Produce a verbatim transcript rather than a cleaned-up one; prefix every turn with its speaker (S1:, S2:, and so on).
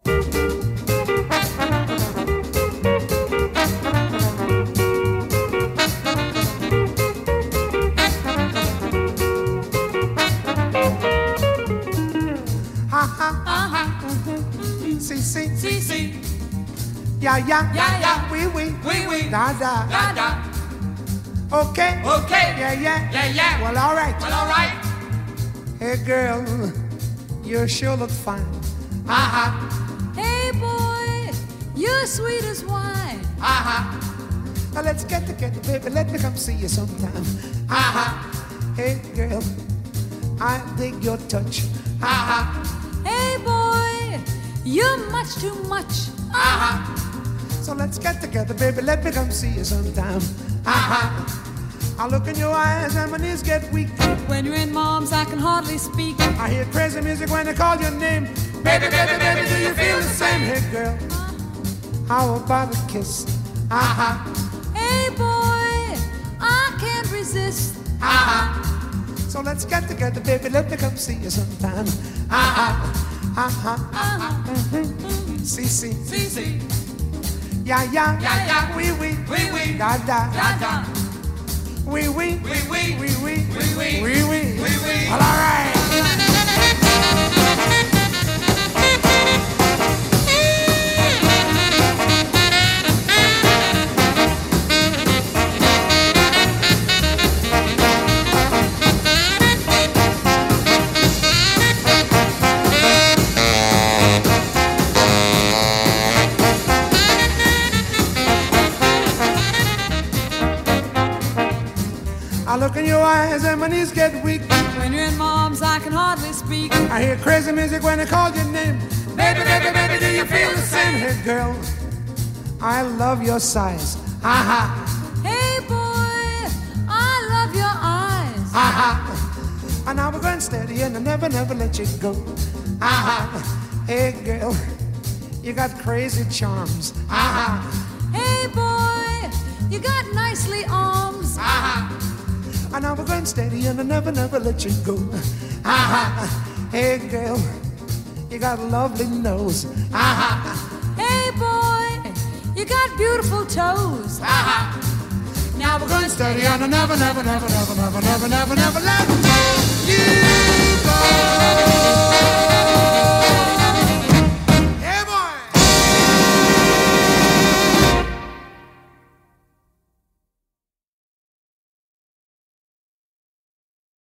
S1: Si, si, si, si. Ya, ya, ya, ya. Oui, oui, oui, oui. Da, da, da, da. Okay, okay. Yeah, yeah, yeah, yeah. Well, all right. Well, all right. Hey, girl, you sure look fine. Uh-huh.
S2: Hey, boy, you're sweet as wine.
S1: Uh-huh. Now let's get together, baby. Let me come see you sometime. Uh-huh. Hey, girl, I dig your touch. Uh-huh.
S2: Hey, boy, you're much too much.
S1: Uh-huh. So let's get together, baby. Let me come see you sometime. Uh-huh. I look in your eyes and my knees get weak.
S2: When you're in mom's, I can hardly speak.
S1: I hear crazy music when they call your name. Baby, baby, baby, do you feel the same? Hey, girl, how about a kiss? Uh-huh.
S2: Hey, boy, I can't resist.
S1: Uh-huh. So let's get together, baby. Let me come see you sometime. Uh-huh. Uh-huh. Uh-huh. Si, si.
S2: Si, si.
S1: Ya, ya.
S2: Ya, ya.
S1: Oui, oui.
S2: Oui, oui.
S1: Da, da.
S2: Da, da.
S1: Oui, oui.
S2: Oui, oui.
S1: Oui, oui.
S2: Oui, oui.
S1: Oui, oui.
S2: Oui, oui.
S1: All right. I look in your eyes and my knees get weak.
S2: When you're in mom's, I can hardly speak.
S1: I hear crazy music when they call your name. Baby, baby, baby, do you feel the same? Hey, girl, I love your size. Uh-huh.
S2: Hey, boy, I love your eyes.
S1: Uh-huh. And now we're going steady and I never, never let you go. Uh-huh. Hey, girl, you got crazy charms. Uh-huh.
S2: Hey, boy, you got nicely arms.
S1: Uh-huh. And now we're going steady and I never, never let you go. Uh-huh. Hey, girl, you got a lovely nose. Uh-huh.
S2: Hey, boy, you got beautiful toes.
S1: Uh-huh. Now we're going steady and I never, never, never, never, never, never, never, never let